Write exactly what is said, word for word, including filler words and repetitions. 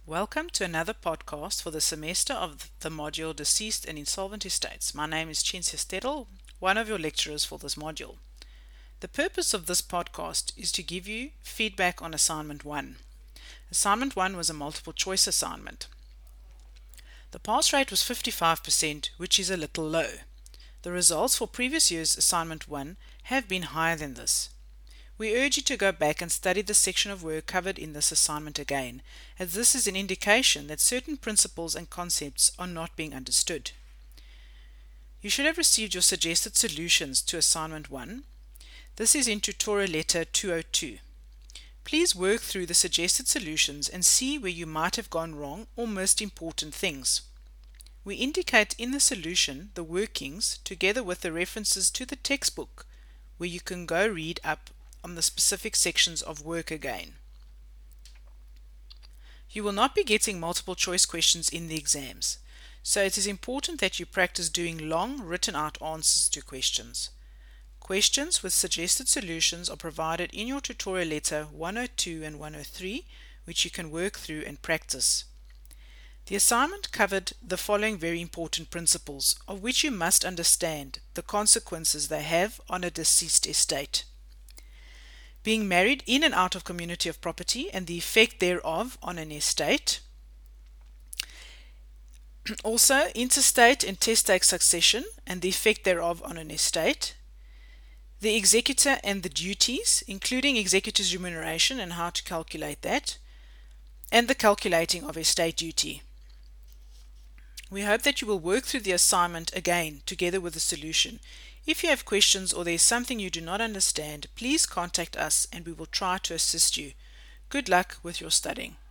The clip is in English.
Welcome to another podcast for the semester of the module Deceased and Insolvent Estates. My name is Cinzia Stedel, one of your lecturers for this module. The purpose of this podcast is to give you feedback on Assignment one. Assignment one was a multiple choice assignment. The pass rate was fifty-five percent, which is a little low. The results for previous year's Assignment one have been higher than this. We urge you to go back and study the section of work covered in this assignment again, as this is an indication that certain principles and concepts are not being understood. You should have received your suggested solutions to Assignment one. This is in Tutorial Letter two oh two. Please work through the suggested solutions and see where you might have gone wrong or missed important things. We indicate in the solution the workings together with the references to the textbook, where you can go read up on the specific sections of work again. You will not be getting multiple choice questions in the exams, so it is important that you practice doing long written out answers to questions. Questions with suggested solutions are provided in your tutorial letter one oh two and one oh three, which you can work through and practice. The assignment covered the following very important principles, of which you must understand the consequences they have on a deceased estate. Being married in and out of community of property and the effect thereof on an estate. Also, interstate and testate succession and the effect thereof on an estate. The executor and the duties, including executor's remuneration and how to calculate that. And the calculating of estate duty. We hope that you will work through the assignment again together with the solution. If you have questions or there is something you do not understand, please contact us and we will try to assist you. Good luck with your studying.